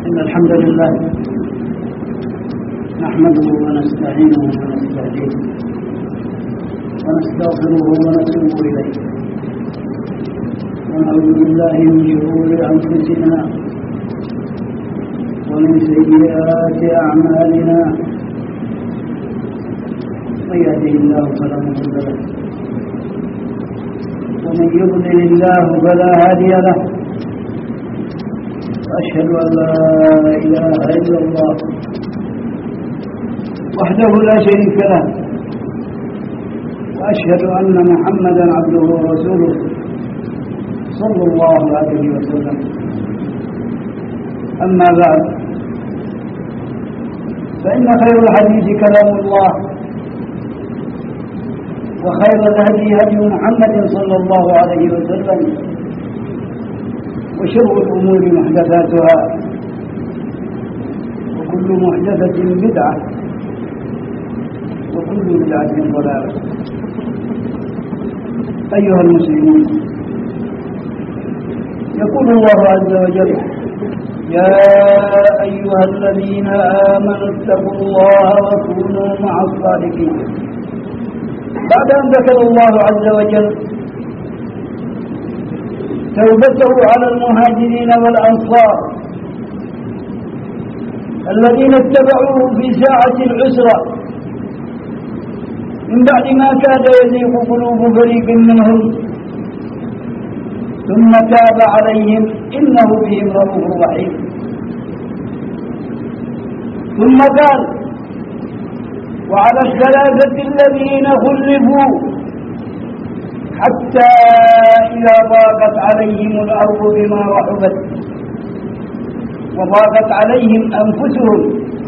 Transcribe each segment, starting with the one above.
إن الحمد لله نحمده ونستعينه ونستهديه ونستغفره ونتوب إليه ونعوذ بالله من شرور أنفسنا ومن سيئات أعمالنا من يهده الله فلا مضل له ومن يضلل الله فلا هادي له وأشهد أن لا إله إلا الله وحده لا شريك له وأشهد أن محمدا عبده ورسوله صلى الله عليه وسلم. أما بعد، فإن خير الحديث كلام الله، وخير الهدي هدي محمد صلى الله عليه وسلم، وشر الأمور محدثاتها، وكل محدثة بدعة، وكل بدعة ضلالة. أيها المسلمون، يقول الله عز وجل: يا أيها الذين آمنوا اتقوا الله وكونوا مع الصادقين. بعد أن ذكر الله عز وجل توبته على المهاجرين والأنصار الذين اتبعوه في ساعة العسرة من بعد ما كاد يزيغ قلوب فريق منهم، ثم تاب عليهم إنه بهم رؤوف رحيم. ثم قال: وعلى الثلاثة الذين خلفوا حتى إذا ضاقت عليهم الأرض بما رحبت وضاقت عليهم أنفسهم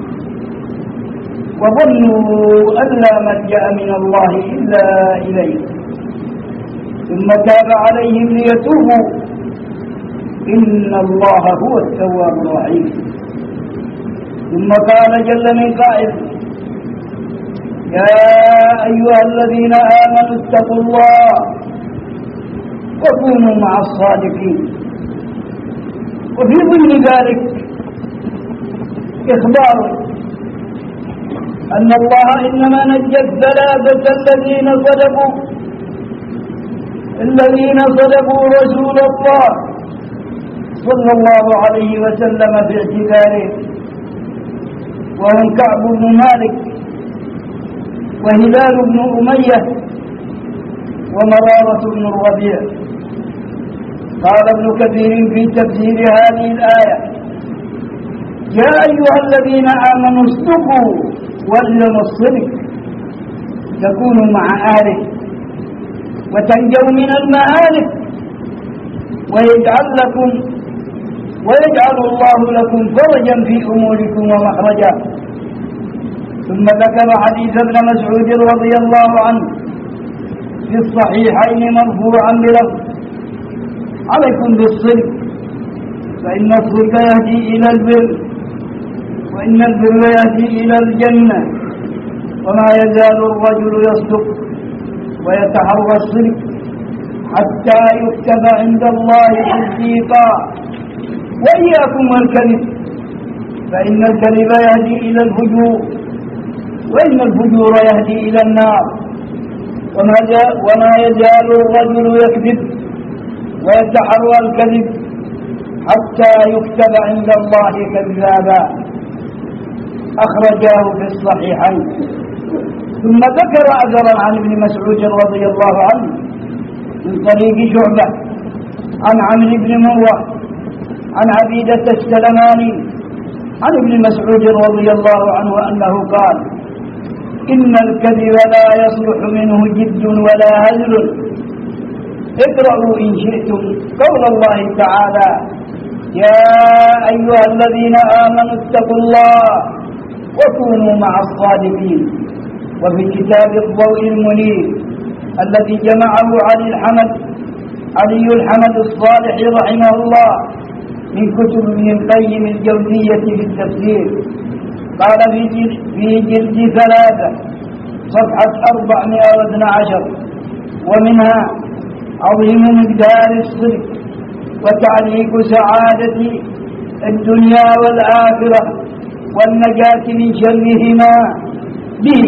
وظنوا أن لا ملجأ من الله إلا إليه، ثم تاب عليهم ليتوبوا إن الله هو التواب الرحيم. ثم قال جل من قائل: يا أيها الذين آمنوا اتقوا الله وكونوا مع الصادقين. وفي ضمن ذلك إخبار أن الله إنما نجى الثلاثة الذين صدقوا رسول الله صلى الله عليه وسلم في اعتذاره، وهم كعب بن مالك وهلال بن أمية ومرارة بن الربيع. قال ابن كثير في تفسير هذه الآية: يا أيها الذين آمنوا اصدقوا والزموا الصدق تكونوا مع أهله وتنجوا من المآلك ويجعل الله لكم فرجا في أموركم ومخرجا. ثم ذكر حديث ابن مسعود رضي الله عنه في الصحيحين مرفوعا بلفظ: عليكم بالصدق فإن الصدق يهدي إلى البر وإن البر يهدي إلى الجنة، وما يزال الرجل يصدق ويتحرى الصدق حتى يكتب عند الله صديقا. وإياكم والكذب فإن الكذب يهدي إلى الفجور وإن الفجور يهدي إلى النار، وما يزال الرجل يكذب ويتحرى الكذب حتى يكتب عند الله كذابا. أخرجاه في الصحيحين. ثم ذكر أثرا عن ابن مسعود رضي الله عنه من طريق شعبة عن عمرو بن مروة عن عبيدة السلماني عن ابن مسعود رضي الله عنه أنه قال: إن الكذب لا يصلح منه جد ولا هزل. اقرأوا إن شئتم قول الله تعالى: يا أيها الذين آمنوا اتقوا الله وكونوا مع الصادقين. وفي كتاب الضوء المنير الذي جمعه علي الحمد الصالح رحمه الله من كتب ابن القيم الجوزية في التفسير، قال في جلد 3 صفحة 412: ومنها عظيم مقدار الصدق وتعليق سعادة الدنيا والآخرة والنجاة من شرهما به.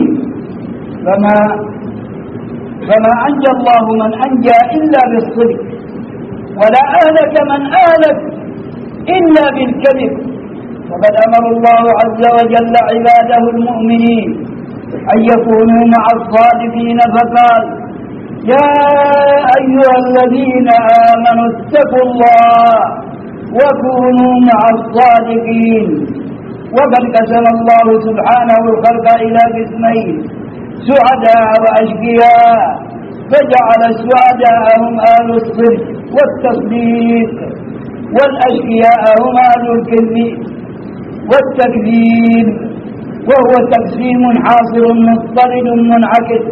فما أنجى الله من أنجى إلا بالصدق، ولا أهلك من أهلك إلا بالكذب. وقد أمر الله عز وجل عباده المؤمنين أن يكونوا مع الصادقين فقال: يا أيها الذين آمنوا اتقوا الله وكونوا مع الصادقين. وقد قسم الله سبحانه الخلق إلى قسمين: سعداء وأشقياء، فجعل السعداء هم أهل الصدق والتصديق، والأشقياء هم أهل الكذب والتكذيب، وهو تقسيم حاصل مضطرد منعكس.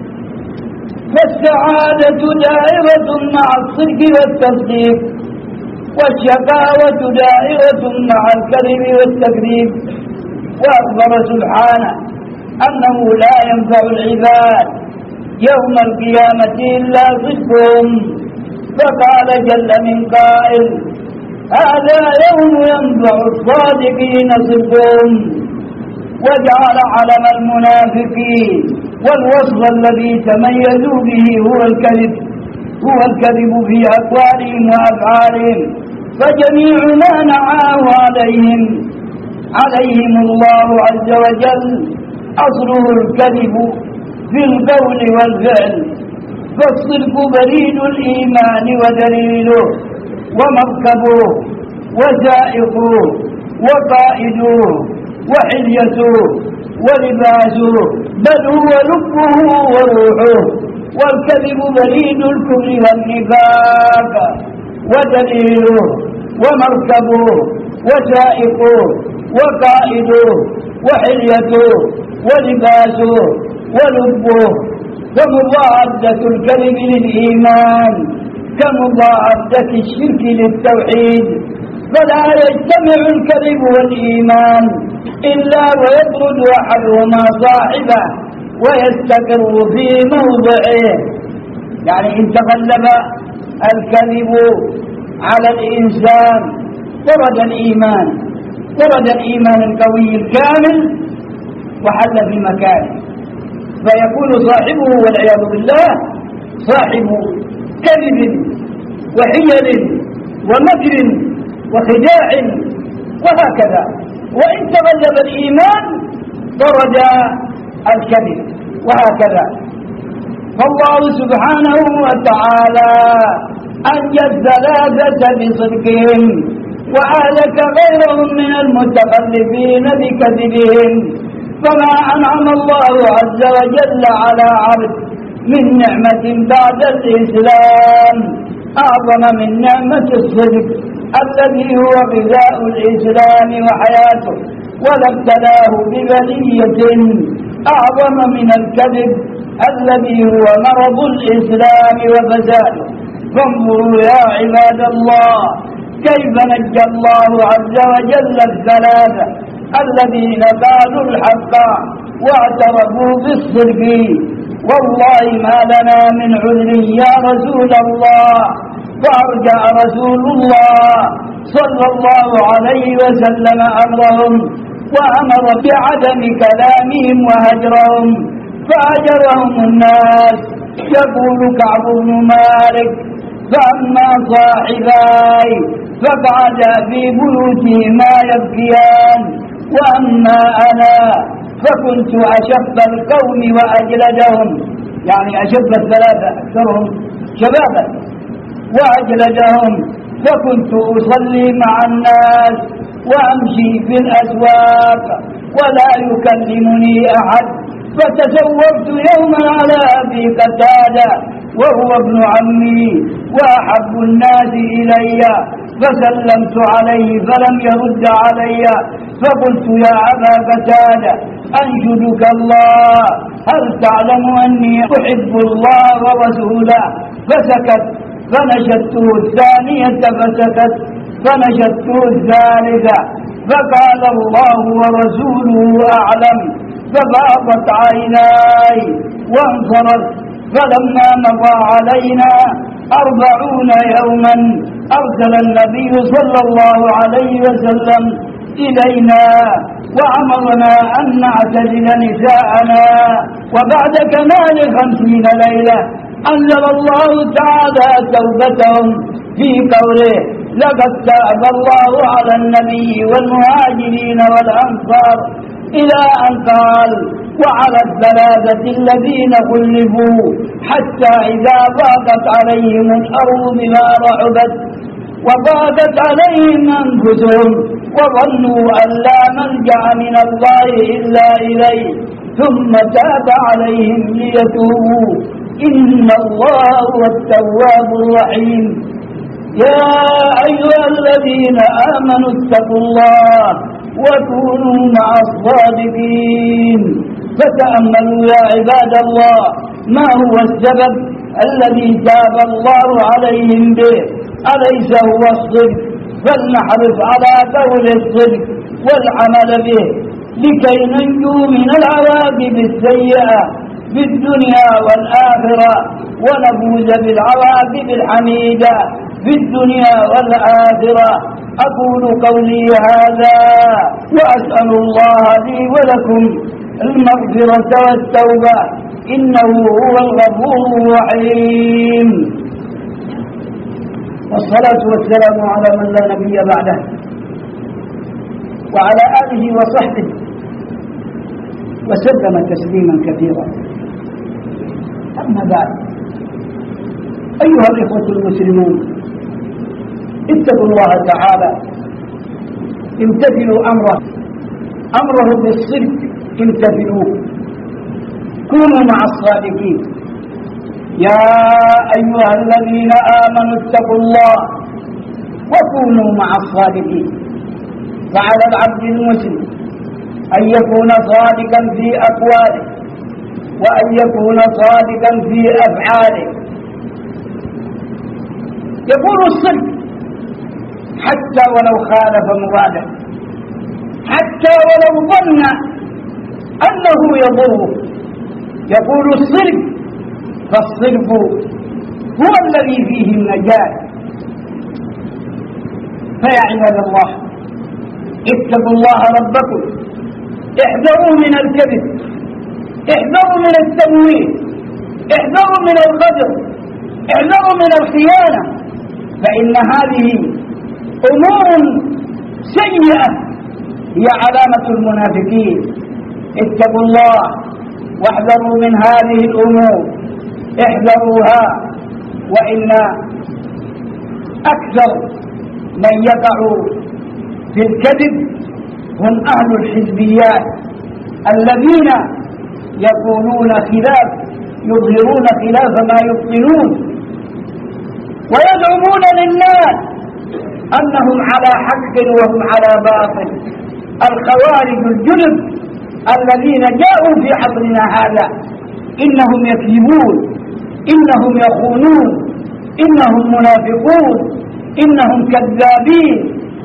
فالسعادة دائرة مع الصدق والتصديق، والشقاوة دائرة مع الكذب والتكذيب. وأخبر سبحانه أنه لا ينفع العباد يوم القيامة إلا صدقهم، فقال جل من قائل: هذا يوم ينفع الصادقين صدقهم. وجعل علم المنافقين والوصف الذي تميزوا به هو الكذب في أقوالهم وأفعالهم. فجميع ما نعاه عليهم الله عز وجل أصله الكذب في القول والفعل. فالصدق بريد الإيمان ودليله ومركبه وسائقه وقائده وحليته ولباسه، بل هو لبه وروحه. والكذب بريد الكفر والنفاق، ودليله ومركبه وسائقه وقائده وحليته ولباسه ولبه. فمضاعدة الكذب للإيمان كمضاعدة الشرك للتوحيد، فلا يجتمع الكذب والإيمان إلا ويطرد أحدهما صاحبه ويستقر في موضعه. يعني إن تغلب الكذب على الإنسان طرد الإيمان القوي الكامل وحل في مكانه، فيكون صاحبه والعياذ بالله صاحب كذب وحيل ومكر وخداع وهكذا. وإن تغلب الإيمان طرد الكذب وهكذا. فالله سبحانه وتعالى أنجى الثلاثة بصدقهم، وأهلك غيرهم من المتخلفين بكذبهم. فما أنعم الله عز وجل على عبد من نعمة بعد الإسلام أعظم من نعمة الصدق الذي هو غذاء الإسلام وحياته، ولا ابتلاه ببلية أعظم من الكذب الذي هو مرض الإسلام وفساده. فانظروا يا عباد الله كيف نجى الله عز وجل الثلاثة الذين قالوا الحق واعترفوا بالصدق. والله ما لنا من عذر يا رسول الله. فأرجع رسول الله صلى الله عليه وسلم أمرهم، وأمر بعدم كلامهم وهجرهم، فهجرهم الناس. يقول كعب بن مالك: فأما صاحباي فقعدا في بيوتهما يبكيان، وأما أنا فكنت أشب القوم وأجلدهم، يعني أشب الثلاثة أكثرهم شبابا وأجلدهم. فكنت أصلي مع الناس وأمشي في الأسواق ولا يكلمني أحد. فتزوجت يوما على أبي قتادة وهو ابن عمي وأحب الناس إلي، فسلمت عليه فلم يرد علي. فقلت: يا أبا قتادة أنشدك الله، هل تعلم أني أحب الله ورسوله؟ فسكت. فنشدته الثانية فسكت. فنشدته الثالثة فقال: الله ورسوله أعلم. ففاضت عيناي وانصرف. فلما مضى علينا 40 يوما أرسل النبي صلى الله عليه وسلم إلينا وأمرنا أن نعتزل نساءنا. وبعد كمال 50 ليلة أنزل الله تعالى توبتهم في قوله: لقد تاب الله على النبي والمهاجرين والأنصار، إلى أن قال: وعلى الثلاثة الذين خلفوا حتى إذا ضاقت عليهم الأرض بما رحبت وضاقت عليهم أنفسهم وظنوا أن لا ملجأ من الله إلا إليه ثم تاب عليهم ليتوبوا إن الله هو التواب الرحيم. يا أيها الذين آمنوا اتقوا الله وكونوا مع الصادقين. فتأملوا يا عباد الله ما هو السبب الذي تاب الله عليهم به، أليس هو الصدق؟ فلنحرص على قول الصدق والعمل به لكي ننجو من العواقب السيئة في الدنيا والآخرة ونفوز بالعواقب الحميدة في الدنيا والآخرة. أقول قولي هذا وأسأل الله لي ولكم المغفرة والتوبة إنه هو الغفور الرحيم. والصلاة والسلام على من لا نبي بعده وعلى آله وصحبه وسلم تسليما كثيرا. أما بعد، أيها الإخوة المسلمون، اتقوا الله تعالى، امتثلوا أمره بالصدق، امتثلوه، كونوا مع الصادقين. يا أيها الذين آمنوا اتقوا الله وكونوا مع الصادقين. فعلى العبد المسلم أن يكون صادقا في أقواله وأن يكون صادقا في أفعاله. يقول الصدق حتى ولو خالف مراده، حتى ولو ظن أنه يضره. يقول الصدق، فالصدق هو الذي فيه النجاة. فيا عباد الله، اتقوا الله ربكم، احذروا من الكذب، احذروا من التمويه، احذروا من الغدر، احذروا من الخيانة، فإن هذه أمور سيئة هي علامة المنافقين. اتقوا الله واحذروا من هذه الأمور، احذروها. وإن أكثر من يقع في الكذب هم أهل الحزبيات الذين يقولون خلاف، يظهرون خلاف ما يبطنون، ويزعمون للناس أنهم على حق وهم على باطل. الخوارج الجنب الذين جاءوا في عصرنا هذا إنهم يكذبون، إنهم يخونون، إنهم منافقون، إنهم كذابين،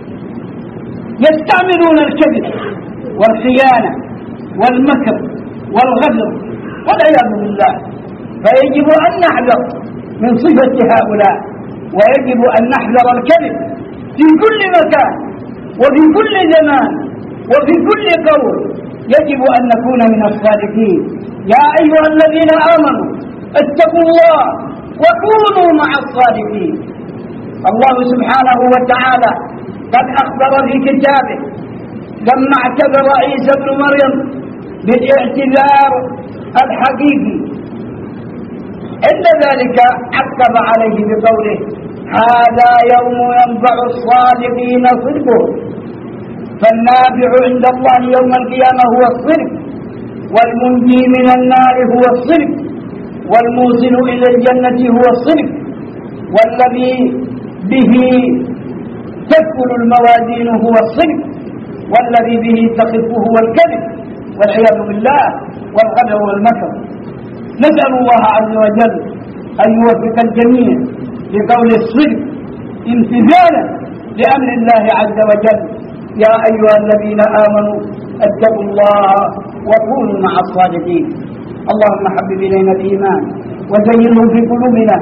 يستعملون الكذب والخيانة والمكر والغدر والعياذ بالله. فيجب أن نحذر من صفة هؤلاء، ويجب أن نحذر الكذب في كل مكان وفي كل زمان وفي كل قول. يجب أن نكون من الصادقين. يا أيها الذين آمنوا اتقوا الله وكونوا مع الصادقين. الله سبحانه وتعالى قد أخبر في كتابه لما اعتذر عيسى بن مريم بالاعتذار الحقيقي، عند ذلك عقب عليه بقوله: هذا يوم ينفع الصادقين صدقهم. فالنافع عند الله يوم القيامة هو الصدق، والمنجي من النار هو الصدق، والموصل إلى الجنة هو الصدق، والذي به تثقل الموازين هو الصدق، والذي به تخف هو الكذب والعياذ بالله والغدر والمكر. نسأل الله عز وجل أن يوفق الجميع لقول الصدق امتثالا لأمر الله عز وجل. يا أيها الذين آمنوا اتقوا الله وكونوا مع الصادقين. اللهم حبب إلينا الإيمان وزينه في قلوبنا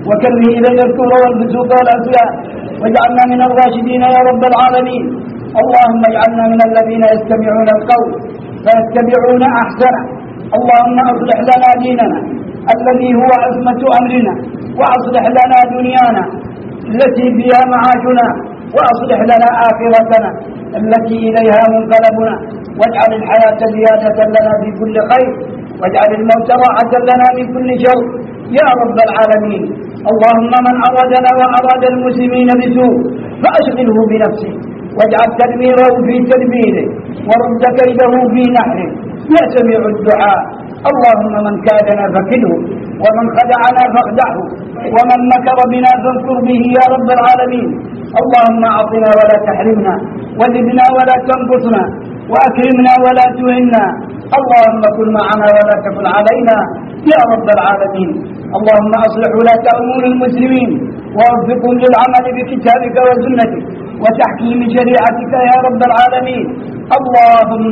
وكره إلينا الكفر والفسوق والعصيان واجعلنا من الراشدين يا رب العالمين. اللهم اجعلنا من الذين يستمعون القول فيتبعون أحسنه. اللهم أصلح لنا ديننا الذي هو عصمة أمرنا، وأصلح لنا دنيانا التي فيها معاشنا، وأصلح لنا آخرتنا التي إليها منقلبنا، واجعل الحياة زيادة لنا في كل خير، واجعل الموت راحة لنا من كل شر يا رب العالمين. اللهم من أرادنا وأراد المسلمين بسوء فأشغله بنفسه، واجعل تدميره في تدبيره، ورد كيده في نحره يا سميع الدعاء. اللهم من كادنا فكده، ومن خدعنا فاخدعه، ومن مكر بنا فانكر به يا رب العالمين. اللهم أعطنا ولا تحرمنا، وزدنا ولا تنقصنا، وأكرمنا ولا تهنا. اللهم كن معنا ولا تكن علينا يا رب العالمين. اللهم أصلح ولاة أمور المسلمين ووفقهم للعمل بكتابك وسنتك وتحكيم شريعتك يا رب العالمين. اللهم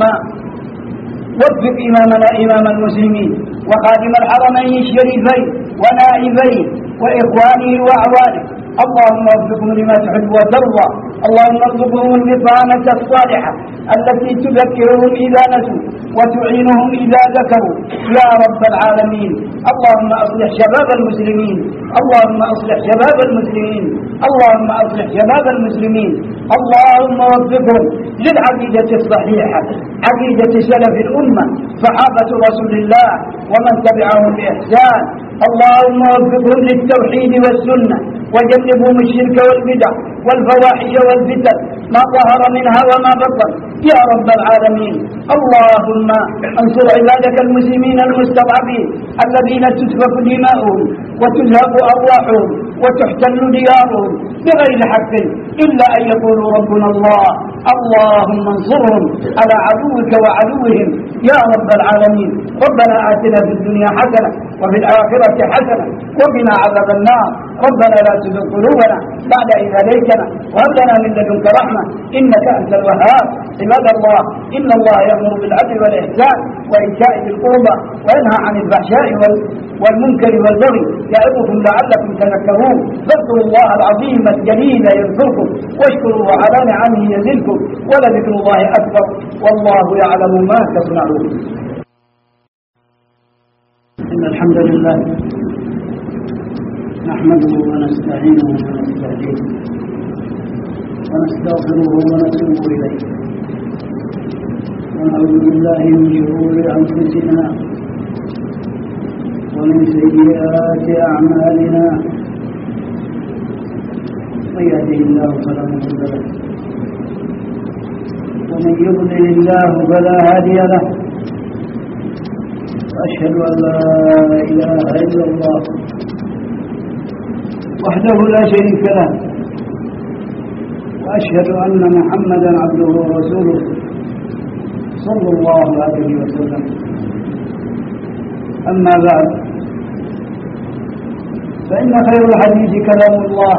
وفق إمامنا إمام المسلمين وخادم الحرمين الشريفين ونائبيه وإخوانه وأعوانه. اللهم وفقهم لما تحب وترضى. اللهم ارزقهم البطانة الصالحة التي تذكرهم إذا نسوا وتعينهم إذا ذكروا يا رب العالمين. اللهم أصلح شباب المسلمين، اللهم أصلح شباب المسلمين، اللهم أصلح شباب المسلمين. اللهم وفقهم للعقيدة الصحيحة، عقيدة سلف الأمة صحابة رسول الله ومن تبعهم بإحسان. اللهم وفقهم للتوحيد والسنة، وجنبهم الشرك والبدع والفواحش والفتن ما ظهر منها وما بطن يا رب العالمين. اللهم انصر عبادك المسلمين المستضعفين الذين تسفك دماؤهم وتذهب أرواحهم وتحتل ديارهم بغير حق إلا أن يقولوا ربنا الله. اللهم انصرهم على عدوك وعدوهم يا رب العالمين. ربنا آتنا في الدنيا حسنة وفي الآخرة حسنة وقنا عذاب النار. ربنا لا تزغ قلوبنا بعد إذ هديتنا وهب لنا من لدنك رحمة إنك أنت الوهاب. عباد الله، إن الله يأمر بالعدل والإحسان وإيتاء ذي القربى وينهى عن الفحشاء والمنكر والبغي يعظكم لعلكم تذكرون. فاذكروا الله العظيم الجليل يذكركم واشكروه على نعمه يزدكم ولذكر الله أكبر والله يعلم ما تصنعون. إن الحمد لله نحمده ونستعينه ونستهديه ونستغفره ونتوب إليه ونعوذ بالله من شرور أنفسنا ومن سيئات أعمالنا. من يهده الله فلا مضل له ومن يضلل الله فلا هادي له. وأشهد أن لا إله إلا الله وحده لا شريك له، وأشهد أن محمدا عبده ورسوله صلى الله عليه وسلم. أما بعد، فإن خير الحديث كلام الله،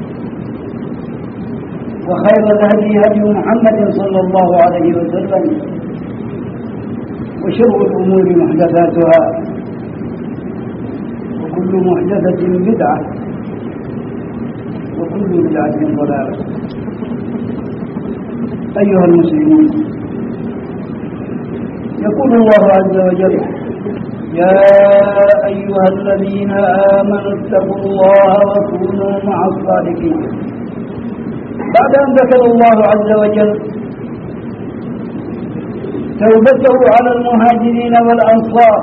وخير الهدي هدي محمد صلى الله عليه وسلم، وشر الأمور محدثاتها، وكل محدثة بدعة، وكل بدعة ضلالة. أيها المسلمون، يقول الله عز وجل: يا أيها الذين آمنوا اتقوا الله وكونوا مع الصادقين. بعد أن ذكر الله عز وجل توبته على المهاجرين والأنصار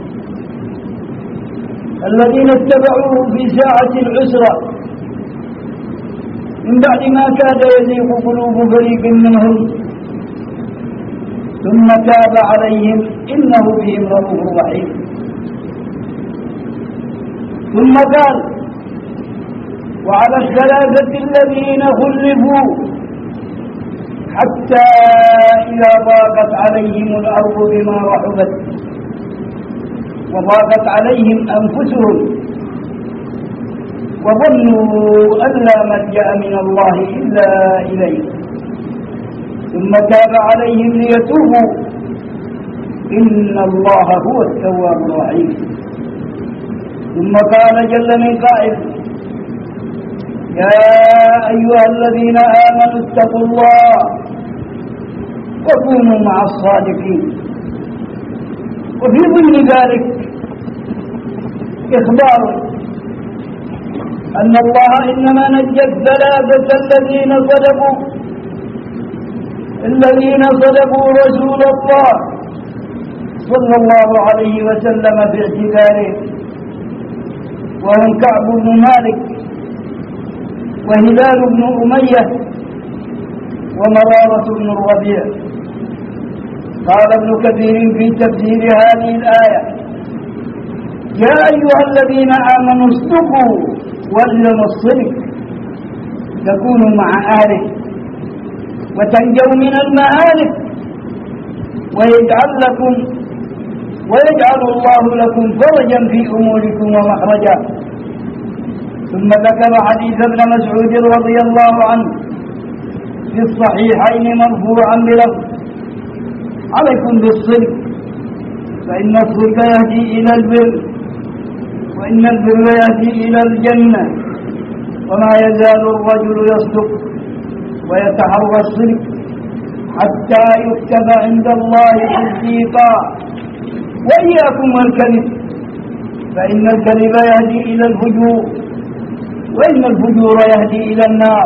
الذين اتبعوه في ساعة العسرة من بعد ما كاد يزيغ قلوب فريق منهم، ثم تاب عليهم إنه بهم رؤوف رحيم. ثم قال: وعلى الثلاثة الذين خلفوا حتى إذا ضاقت عليهم الأرض بما رحبت وضاقت عليهم أنفسهم وظنوا أن لا ملجأ من الله إلا إليه ثم تاب عليهم ليتوبوا إن الله هو التواب الرحيم. ثم قال جل من قائل: يا أيها الذين آمنوا اتقوا الله وكونوا مع الصادقين. وفي ضمن ذلك إخبار أن الله إنما نجى الثلاثة الذين صدقوا رسول الله صلى الله عليه وسلم في اعتذاره، وهم كعب بن مالك وهلال بن أمية ومرارة بن الربيع. قال ابن كثير في تفسير هذه الآية: يا أيها الذين آمنوا اصدقوا والزموا الصدق تكونوا مع أهله وتنجوا من المهالك ويجعل الله لكم فرجا في أموركم ومخرجا. ثم ذكر حديث ابن مسعود رضي الله عنه في الصحيحين مرفوعا بلفظ: عليكم بالصدق فإن الصدق يهدي إلى البر وإن البر يهدي إلى الجنة، وما يزال الرجل يصدق ويتحرى الصدق حتى يكتب عند الله صديقا. وإياكم والكذب فإن الكذب يهدي إلى الفجور وإن الفجور يهدي إلى النار،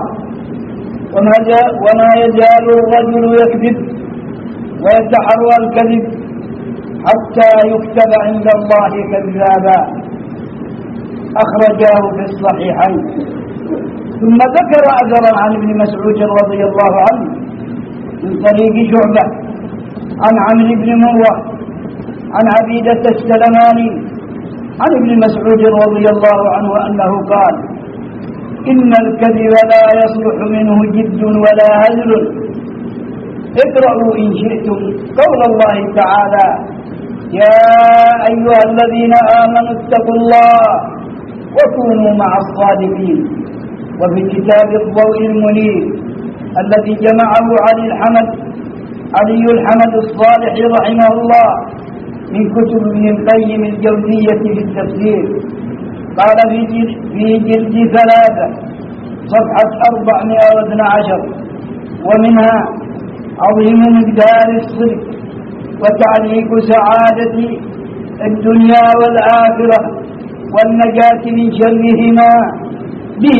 وما يزال الرجل يكذب ويتحرى الكذب حتى يكتب عند الله كذابا. أخرجاه في الصحيحين. ثم ذكر أثرا عن ابن مسعود رضي الله عنه من طريق شعبة عن عمرو بن مرة عن عبيدة السلماني عن ابن مسعود رضي الله عنه أنه قال: إن الكذب لا يصلح منه جد ولا هزل. اقرأوا إن شئتم قول الله تعالى: يا أيها الذين آمنوا اتقوا الله وكونوا مع الصادقين. وفي كتاب الضوء المنير الذي جمعه علي الحمد الصالح رحمه الله من كتب ابن القيم الجوزية في التفسير، قال في جلد 3 صفحة 412: ومنها عظيم مقدار الصدق وتعليق سعادة الدنيا والآخرة والنجاة من شرهما به،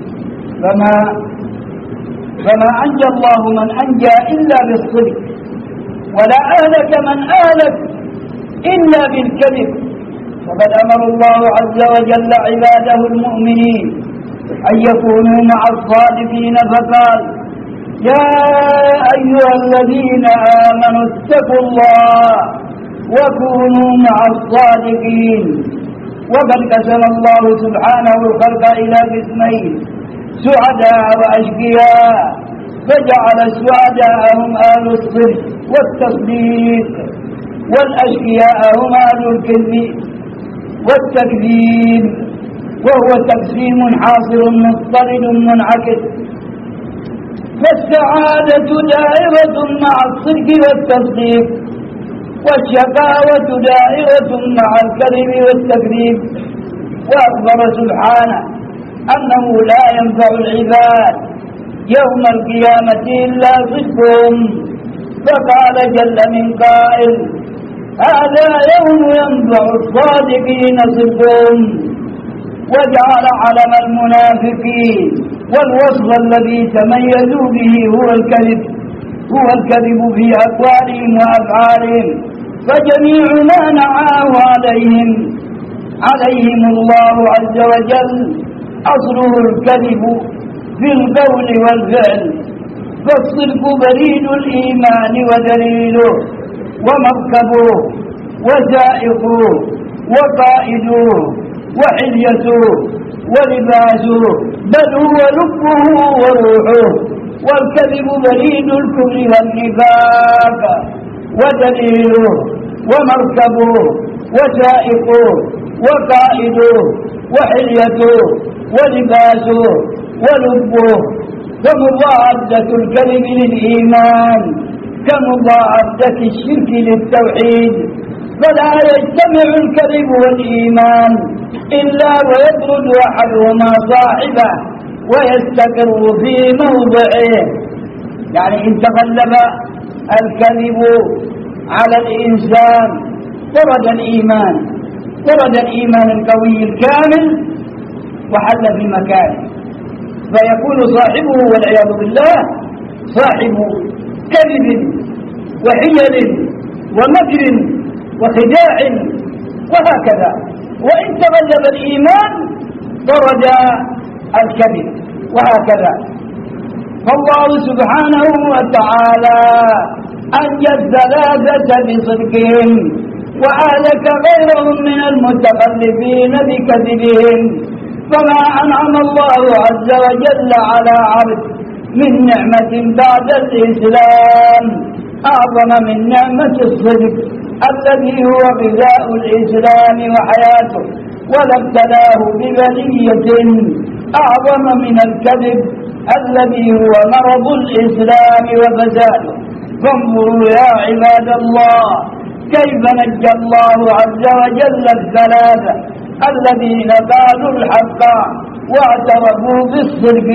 فما أنجى الله من أنجى إلا بالصدق، ولا أهلك من أهلك إلا بالكذب. وقد أمر الله عز وجل عباده المؤمنين أن يكونوا مع الصادقين فقال: يا أيها الذين آمنوا اتقوا الله وكونوا مع الصادقين. وقد قسم الله سبحانه الخلق إلى قسمين: سعداء وأشقياء، فجعل السعداء هم أهل الصدق والتصديق، والأشقياء هم أهل الكذب والتكذيب، وهو تقسيم حاصل مضطرد منعكس. فالسعادة دائرة مع الصدق والتصديق، والشقاوة دائرة مع الكذب والتكذيب. وأخبر سبحانه أنه لا ينفع العباد يوم القيامة إلا صدقهم، فقال جل من قائل: هذا يوم ينفع الصادقين صدقهم. وجعل علم المنافقين والوصف الذي تميزوا به هو الكذب في أقوالهم وأفعالهم. فجميع ما نعاه عليهم الله عز وجل أصله الكذب في القول والفعل. فالصدق بريد الإيمان ودليله ومركبه وسائقه وقائده وحليته ولباسه، بل هو لبه وروحه. والكذب بريد الكفر والنفاق، ودليله ومركبه وسائقه وقائده وحليته ولباسه ولبه. فمضاعدة الكذب للإيمان كمضاعدة الشرك للتوحيد، فلا يجتمع الكذب والإيمان إلا ويطرد أحدهما صاحبه، ويستقر في موضعه. يعني إن تغلب الكذب على الإنسان طرد الإيمان القوي الكامل وحل في مكانه، فيكون صاحبه والعياذ بالله صاحب كذب وحيل ومكر وخداع وهكذا. وإن تغلب الإيمان طرد الكذب وهكذا. فالله سبحانه وتعالى أنجى الثلاثة بصدقهم وأهلك غيرهم من المتخلفين بكذبهم. فما أنعم الله عز وجل على عبد من نعمة بعد الإسلام أعظم من نعمة الصدق الذي هو غذاء الإسلام وحياته، ولا ابتلاه ببلية أعظم من الكذب الذي هو مرض الإسلام وفساده. فانظروا يا عباد الله كيف نجى الله عز وجل الثلاثة الذين قالوا الحق واعترفوا بالصدق.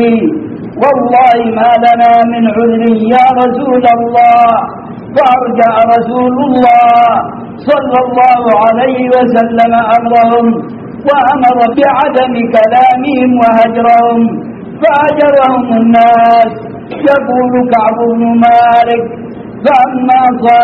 والله ما لنا من عذر يا رسول الله. فأرجع رسول الله صلى الله عليه وسلم أمرهم وأمر بعدم كلامهم وهجرهم، فهجرهم الناس. يقول كعب بن مالك: فأما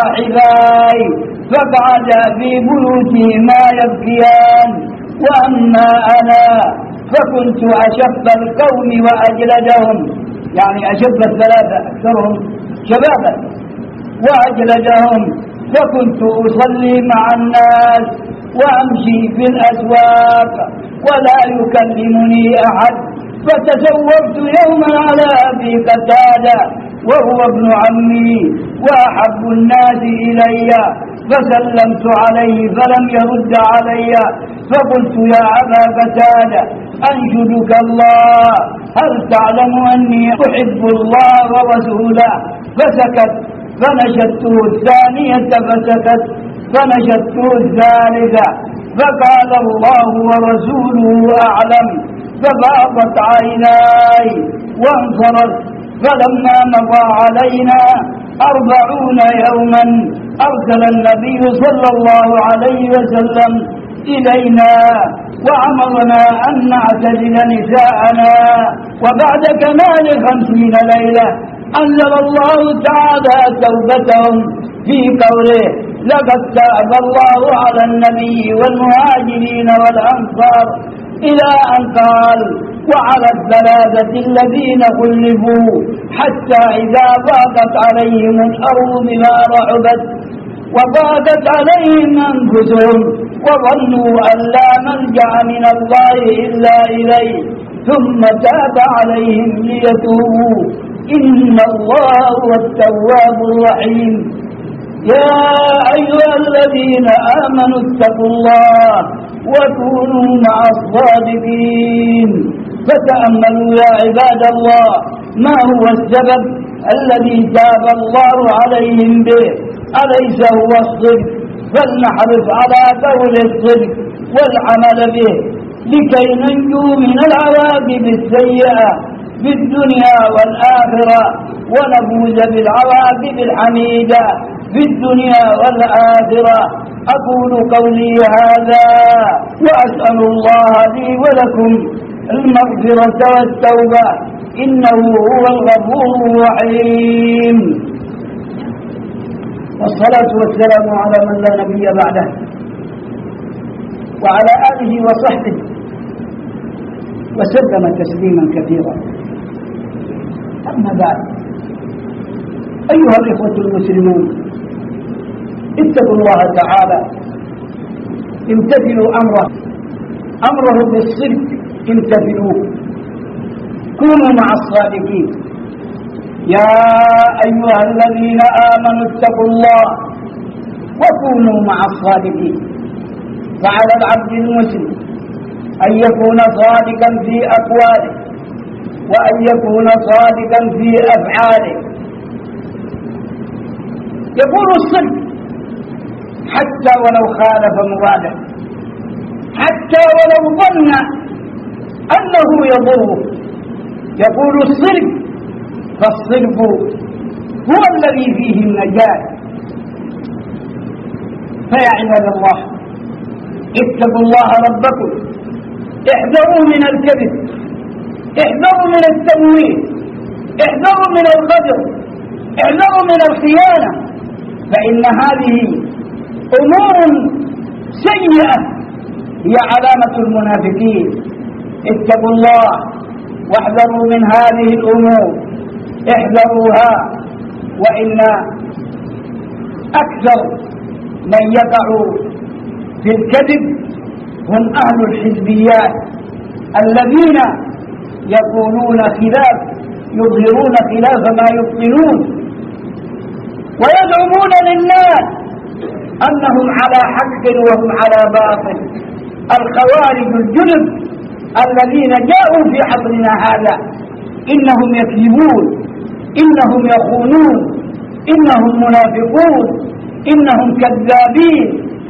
صاحباي فقعدا في بيوتهما يبكيان، وأما أنا فكنت أشب القوم وأجلدهم، يعني أشب الثلاثة أكثرهم شبابا وأجلدهم، فكنت أصلي مع الناس وأمشي في الأسواق ولا يكلمني أحد. فتزوجت يوما على أبي قتادة وهو ابن عمي وأحب الناس إلي، فسلمت عليه فلم يرد علي، فقلت: يا أبا قتادة أنشدك الله، هل تعلم أني أحب الله ورسوله؟ فسكت. فنشدته الثانية فسكت. فنشدته الثالثة فقال: الله ورسوله أعلم. ففاضت عيناي وانصرت. فلما مضى علينا 40 يوما أرسل النبي صلى الله عليه وسلم إلينا وأمرنا أن نعتزل نساءنا. وبعد كمال 50 ليلة أنزل الله تعالى توبتهم في قوله: لقد تاب الله على النبي والمهاجرين والأنصار، إلى أن قال: وعلى الثلاثة الذين خلفوا حتى إذا ضاقت عليهم الأرض بما رحبت وضاقت عليهم أنفسهم وظنوا أن لا ملجأ من الله إلا إليه ثم تاب عليهم ليتوبوا إن الله هو التواب الرحيم. يا أيها الذين آمنوا اتقوا الله وكونوا مع الصادقين. فتأملوا يا عباد الله ما هو السبب الذي تاب الله عليهم به، أليس هو الصدق؟ فلنحرص على قول الصدق والعمل به لكي ننجو من العواقب السيئة في الدنيا والآخرة ونفوز بالعواقب الحميدة في الدنيا والآخرة. أقول قولي هذا وأسأل الله لي ولكم المغفرة والتوبة إنه هو الغفور الرحيم. والصلاة والسلام على من لا نبي بعده وعلى آله وصحبه وسلم تسليما كثيرا. أما بعد، أيها الإخوة المسلمون، اتقوا الله تعالى، امتثلوا أمره بالصدق، امتثلوه، كونوا مع الصادقين. يا أيها الذين آمنوا اتقوا الله وكونوا مع الصادقين. فعلى العبد المسلم أن يكون صادقا في أقواله وأن يكون صادقا في أفعاله. يقول الصدق حتى ولو خالف مراده، حتى ولو ظن أنه يضره، يقول الصدق، فالصدق هو الذي فيه النجاة. فيا عباد الله اتقوا الله ربكم، احذروا من الكذب، احذروا من التمويه، احذروا من الغدر، احذروا من الخيانة، فإن هذه أمور سيئة هي علامة المنافقين. اتقوا الله واحذروا من هذه الأمور، احذروها. وإن أكثر من يقع في الكذب هم أهل الحزبيات الذين يقولون خلاف، يظهرون خلاف ما يبطنون، ويزعمون للناس أنهم على حق وهم على باطل. الخوارج الجنب الذين جاءوا في عصرنا هذا إنهم يكذبون، إنهم يخونون، إنهم منافقون، إنهم كذابين،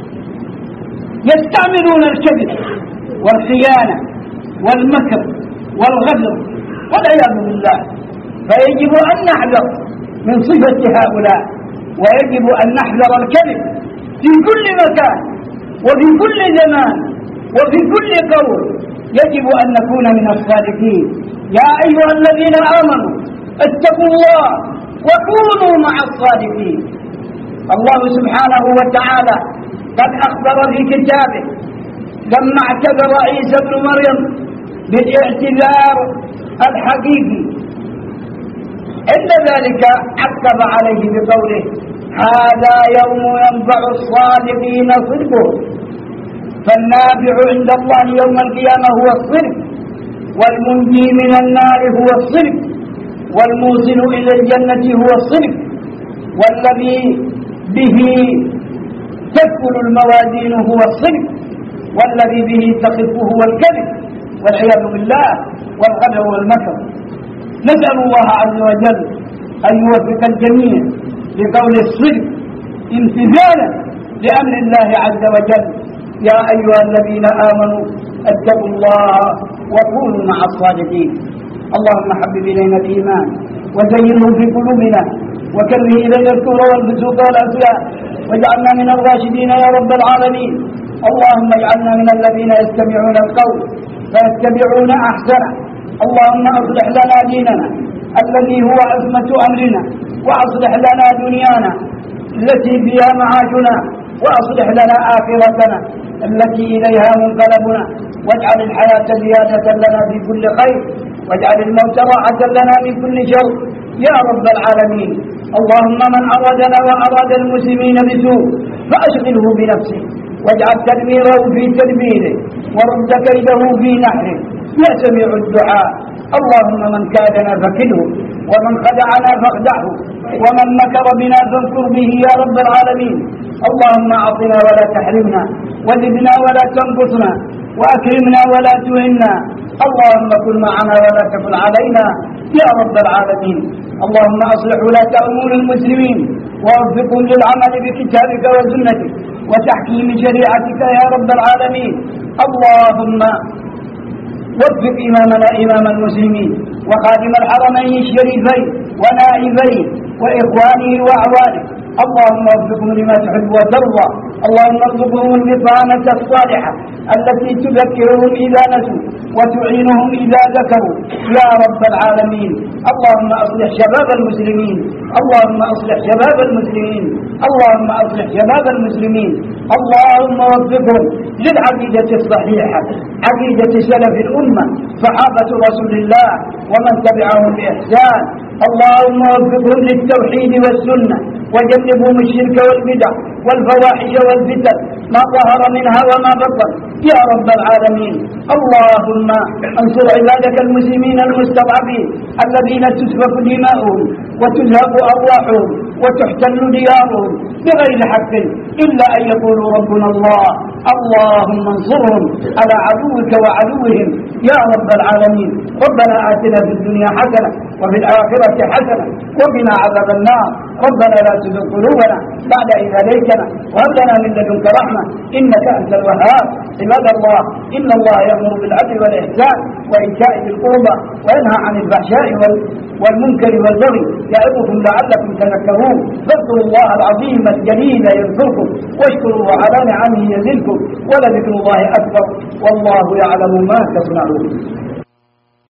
يستعملون الكذب والخيانة والمكر والغدر والعياذ بالله. فيجب أن نحذر من صفة هؤلاء، ويجب أن نحذر الكذب في كل مكان وفي كل زمان وفي كل قول. يجب أن نكون من الصادقين. يا أيها الذين آمنوا اتقوا الله وكونوا مع الصادقين. الله سبحانه وتعالى قد أخبر في كتابه لما اعتذر عيسى بن مريم بالاعتذار الحقيقي، عند ذلك عقب عليه بقوله: هذا يوم ينفع الصادقين صدقهم. فالنافع عند الله يوم القيامة هو الصدق، والمنجي من النار هو الصدق، والموصل إلى الجنة هو الصدق، والذي به تثقل الموازين هو الصدق، والذي به تخف هو الكذب والعياذ بالله والغدر والمكر. نسأل الله عز وجل أن يوفق الجميع لقول الصدق امتثالا لأمر الله عز وجل. يا أيها الذين آمنوا اتقوا الله وكونوا مع الصادقين. اللهم حبب إلينا الإيمان وزينه في قلوبنا وكره إلينا الكفر والفسوق والعصيان واجعلنا من الراشدين يا رب العالمين. اللهم اجعلنا من الذين يستمعون القول فيتبعون أحسنه. اللهم أصلح لنا ديننا الذي هو عصمة أمرنا، وأصلح لنا دنيانا التي فيها معاشنا، وأصلح لنا آخرتنا التي إليها منقلبنا، واجعل الحياة زيادة لنا في كل خير، واجعل الموت راحة لنا من كل شر يا رب العالمين. اللهم من أرادنا وأراد المسلمين بسوء فأشغله بنفسه، واجعل تدميره في تدبيره، ورد كيده في نحره يا سميع الدعاء. اللهم من كادنا فكله، ومن خدعنا فاخدعه، ومن مكر بنا فامكر به يا رب العالمين. اللهم أعطنا ولا تحرمنا، وزدنا ولا تنقصنا، وأكرمنا ولا تهنا. اللهم كن معنا ولا تكن علينا يا رب العالمين. اللهم أصلح ولاة أمور المسلمين ووفقهم للعمل بكتابك وسنتك وتحكيم شريعتك يا رب العالمين. اللهم وفق إمامنا إمام المسلمين وخادم الحرمين الشريفين ونائبيه وإخوانه وأعوانه. اللهم وفقهم لما تحب وترضى. اللهم ارزقهم البطانة الصالحة التي تذكرهم إذا نسوا وتعينهم إذا ذكروا يا رب العالمين. اللهم أصلح شباب المسلمين، اللهم أصلح شباب المسلمين، اللهم أصلح شباب المسلمين. اللهم وفقهم للعقيدة الصحيحة، عقيدة سلف الأمة صحابة رسول الله ومن تبعهم بإحسان. اللهم وفقهم للتوحيد والسنة، وجنبهم الشرك والبدع والفواحش والفتن ما ظهر منها وما بطن يا رب العالمين. اللهم انصر عبادك المسلمين المستضعفين الذين تسفك دماؤهم وتذهب أرواحهم وتحتل ديارهم بغير حق إلا أن يقولوا ربنا الله. اللهم انصرهم على عدوك وعدوهم يا رب العالمين. ربنا آتنا في الدنيا حسنة وفي الآخرة حسنة وقنا عذاب النار. ربنا لا تزغ قلوبنا بعد إذ هديتنا وهب لنا من لدنك رحمة إنك أنت الوهاب. عباد الله، إن الله يأمر بالعدل والإحسان وإيتاء ذي القربى وينهى عن الفحشاء والمنكر والبغي يعظكم لعلكم تذكرون. فاذكروا الله العظيم الجليل يذكركم واشكروا على نعمه يزدكم ولذكر الله أكبر والله يعلم ما تصنعون.